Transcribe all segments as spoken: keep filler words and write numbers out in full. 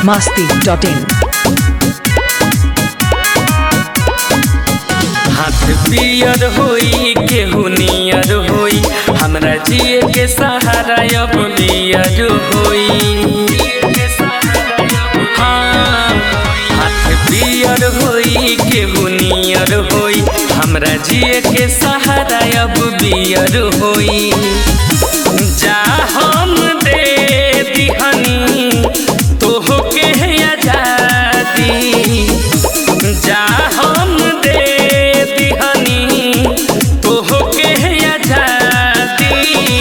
masti dot in. हाथ पियर होई केहू नियर होई हमरा जिए के सहारा अब बियर होई। हाँ, हाथ पियर होई केहू नियर होई हमरा जिए के सहारा अब बियर होई। जा हम दे दिहनी तोहके आजादी, जा हम दे दिहनी तोहके आजादी।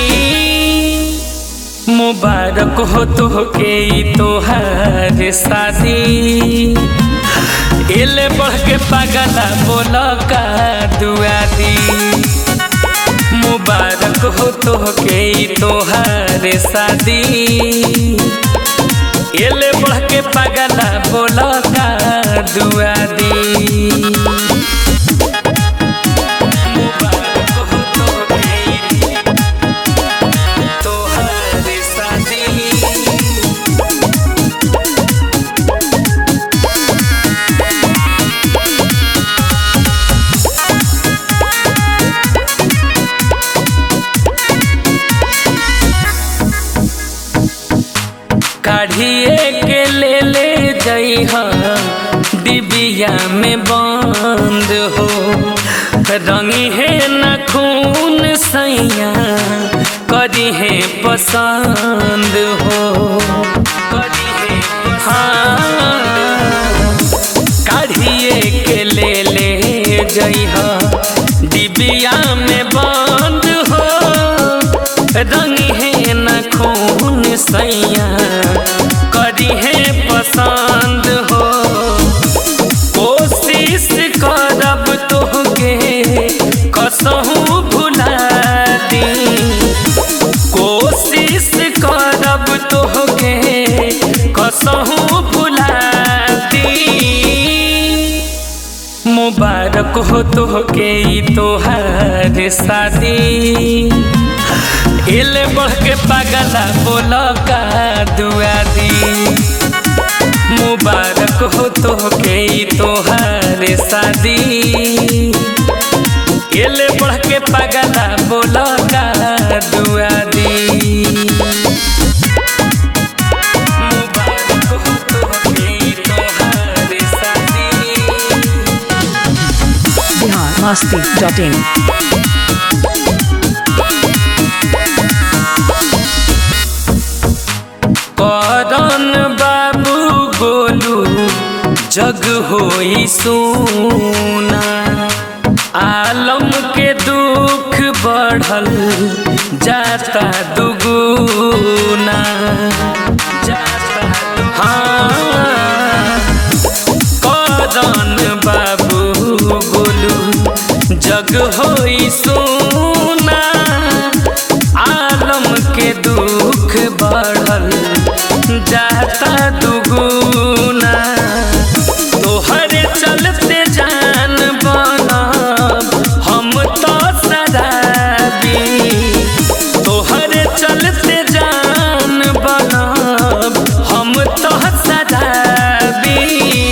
मुबारक हो तोहके तोहार शादी, एले बढ़ के पागला बोल का दुआ दी। मुबारक हो तोहके तोहार शादी, एले बढ़ के पागला बोल का दुआ दी। मुबारक हो तोहके तोहार शादी। काढ़िए के ले ले जइहा डिबिया में बंद हो, रंगी है न खून सैया करी है पसंद हो। हाँ, काढ़िए के ले ले जइहा डिबिया में बंद हो, रंगी है न खून सैया करी है पसंद हो। कोशिश करब तोहके कसहू भुला दी, कोशिश करब तोहके कसहू भुला दी। मुबारक हो तोहके तोहार शादी, एले बढ़ के पागला बोल का दुआ दी। मुबारक हो तोहके तोहार शादी, एले बढ़ के पागला बोल का दुआ दी। मुबारक हो तोहके तोहार शादी। Bihar masti dot in. करन बाबू गोलू जग होई सोना, आलम के दुख बढ़ल जाता दुगुना। हाँ, करन बाबू गोलू जग होई सोना, आलम के दुख बढ़ल जाता दुगुना। तोहरे चलते जान बनब हम तो शराबी, तोहरे चलते जान बनब हम तो शराबी।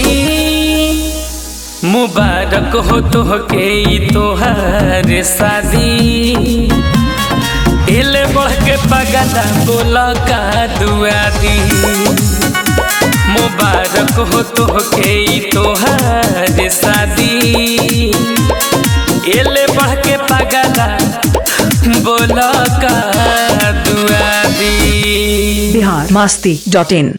मुबारक हो तोहके तोहार शादी, एले बढ़ के पागला बोल का दुआ दी। मुबारक हो तोहके तोहार शादी, एले बढ़ के पागला बोल का दुआ दी। Bihar masti dot in.